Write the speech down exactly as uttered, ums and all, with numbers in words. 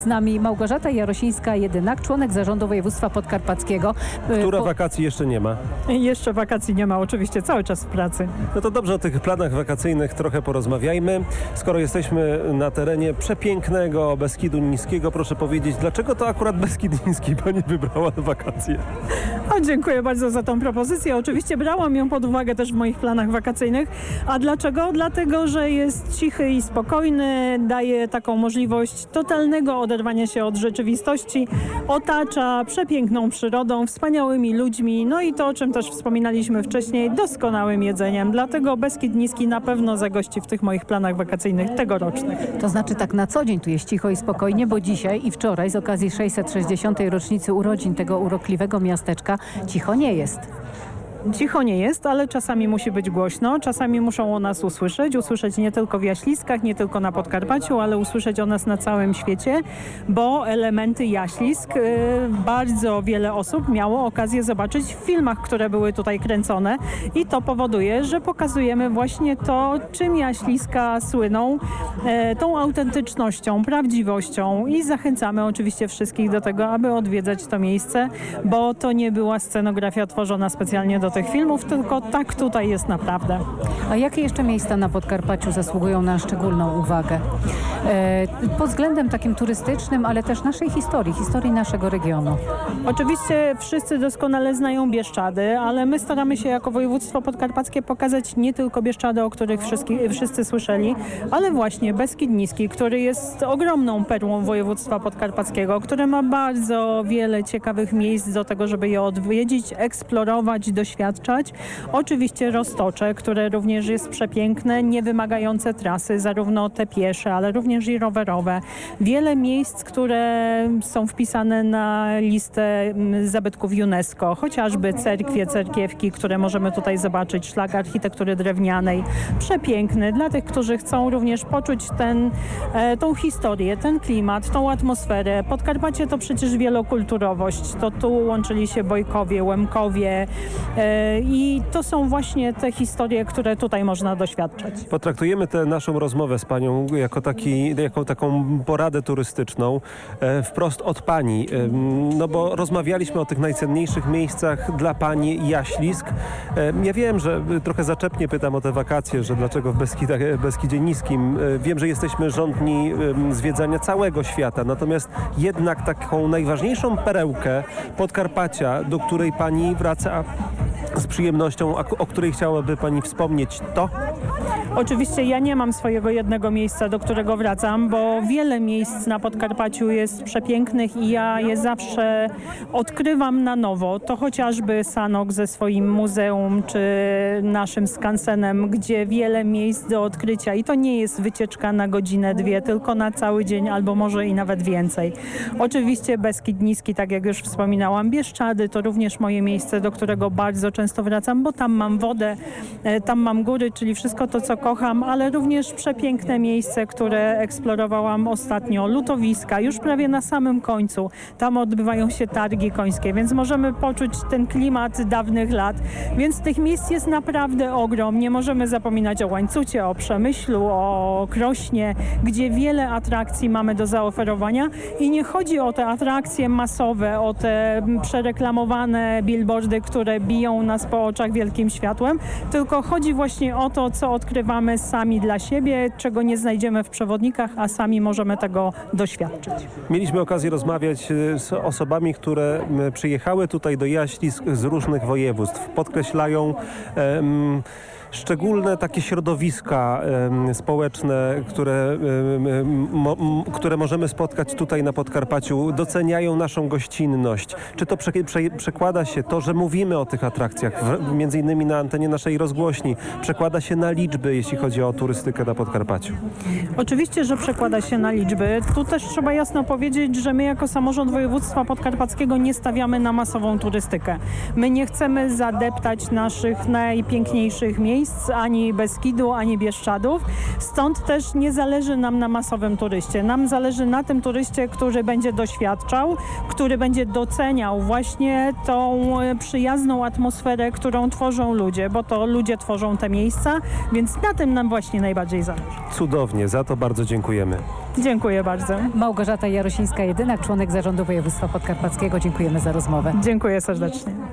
Z nami Małgorzata Jarosińska-Jedynak, członek zarządu województwa podkarpackiego. Która po... wakacji jeszcze nie ma? Jeszcze wakacji nie ma, oczywiście cały czas w pracy. No to dobrze, o tych planach wakacyjnych trochę porozmawiajmy. Skoro jesteśmy na terenie przepięknego Beskidu Niskiego, proszę powiedzieć, dlaczego to akurat Beskid Niski pani wybrała na wakacje? O, dziękuję bardzo za tą propozycję. Oczywiście brałam ją pod uwagę też w moich planach wakacyjnych. A dlaczego? Dlatego, że jest cichy i spokojny, daje taką możliwość totalnego oderwania się od rzeczywistości, otacza przepiękną przyrodą, wspaniałymi ludźmi, no i to, o czym też wspominaliśmy wcześniej, doskonałym jedzeniem. Dlatego Beskid Niski na pewno zagości w tych moich planach wakacyjnych tegorocznych. To znaczy tak na co dzień tu jest cicho i spokojnie, bo dzisiaj i wczoraj z okazji sześćset sześćdziesiątej rocznicy urodzin tego urokliwego miasteczka cicho nie jest. Cicho nie jest, ale czasami musi być głośno, czasami muszą o nas usłyszeć, usłyszeć nie tylko w Jaśliskach, nie tylko na Podkarpaciu, ale usłyszeć o nas na całym świecie, bo elementy Jaślisk y, bardzo wiele osób miało okazję zobaczyć w filmach, które były tutaj kręcone i to powoduje, że pokazujemy właśnie to, czym Jaśliska słyną, y, tą autentycznością, prawdziwością i zachęcamy oczywiście wszystkich do tego, aby odwiedzać to miejsce, bo to nie była scenografia tworzona specjalnie do tych filmów, tylko tak tutaj jest naprawdę. A jakie jeszcze miejsca na Podkarpaciu zasługują na szczególną uwagę? E, pod względem takim turystycznym, ale też naszej historii, historii naszego regionu. Oczywiście wszyscy doskonale znają Bieszczady, ale my staramy się jako województwo podkarpackie pokazać nie tylko Bieszczady, o których wszyscy, wszyscy słyszeli, ale właśnie Beskid Niski, który jest ogromną perłą województwa podkarpackiego, który ma bardzo wiele ciekawych miejsc do tego, żeby je odwiedzić, eksplorować, doświadczać. Oczywiście Roztocze, które również jest przepiękne, nie wymagające trasy, zarówno te piesze, ale również i rowerowe. Wiele miejsc, które są wpisane na listę zabytków UNESCO, chociażby cerkwie, cerkiewki, które możemy tutaj zobaczyć, szlak architektury drewnianej. Przepiękny dla tych, którzy chcą również poczuć ten, e, tą historię, ten klimat, tą atmosferę. Podkarpacie to przecież wielokulturowość. To tu łączyli się Bojkowie, Łemkowie, i to są właśnie te historie, które tutaj można doświadczać. Potraktujemy tę naszą rozmowę z panią jako, taki, jako taką poradę turystyczną e, wprost od pani. E, no bo rozmawialiśmy o tych najcenniejszych miejscach dla pani Jaślisk. E, ja wiem, że trochę zaczepnie pytam o te wakacje, że dlaczego w Beskidach, Beskidzie Niskim. E, wiem, że jesteśmy rządni e, zwiedzania całego świata, natomiast jednak taką najważniejszą perełkę Podkarpacia, do której pani wraca z przyjemnością, o której chciałaby pani wspomnieć, to? Oczywiście ja nie mam swojego jednego miejsca, do którego wracam, bo wiele miejsc na Podkarpaciu jest przepięknych i ja je zawsze odkrywam na nowo. To chociażby Sanok ze swoim muzeum, czy naszym skansenem, gdzie wiele miejsc do odkrycia i to nie jest wycieczka na godzinę, dwie, tylko na cały dzień albo może i nawet więcej. Oczywiście Beskid Niski, tak jak już wspominałam, Bieszczady to również moje miejsce, do którego bardzo często wracam, bo tam mam wodę, tam mam góry, czyli wszystko to, co kocham, ale również przepiękne miejsce, które eksplorowałam ostatnio, Lutowiska, już prawie na samym końcu. Tam odbywają się targi końskie, więc możemy poczuć ten klimat dawnych lat. Więc tych miejsc jest naprawdę ogrom. Nie możemy zapominać o Łańcucie, o Przemyślu, o Krośnie, gdzie wiele atrakcji mamy do zaoferowania i nie chodzi o te atrakcje masowe, o te przereklamowane billboardy, które biją nas po oczach wielkim światłem, tylko chodzi właśnie o to, co odkrywamy sami dla siebie, czego nie znajdziemy w przewodnikach, a sami możemy tego doświadczyć. Mieliśmy okazję rozmawiać z osobami, które przyjechały tutaj do Jaślisk z różnych województw. Podkreślają um, szczególne takie środowiska um, społeczne, które, um, mo, m, które możemy spotkać tutaj na Podkarpaciu, doceniają naszą gościnność. Czy to prze, prze, przekłada się to, że mówimy o tych atrakcjach, w, między innymi na antenie naszej rozgłośni, przekłada się na liczby, jeśli chodzi o turystykę na Podkarpaciu? Oczywiście, że przekłada się na liczby. Tu też trzeba jasno powiedzieć, że my jako samorząd województwa podkarpackiego nie stawiamy na masową turystykę. My nie chcemy zadeptać naszych najpiękniejszych miejsc, miejsc, ani Beskidu, ani Bieszczadów. Stąd też nie zależy nam na masowym turyście. Nam zależy na tym turyście, który będzie doświadczał, który będzie doceniał właśnie tą przyjazną atmosferę, którą tworzą ludzie, bo to ludzie tworzą te miejsca, więc na tym nam właśnie najbardziej zależy. Cudownie, za to bardzo dziękujemy. Dziękuję bardzo. Małgorzata Jarosińska-Jedynak, członek Zarządu Województwa Podkarpackiego. Dziękujemy za rozmowę. Dziękuję serdecznie.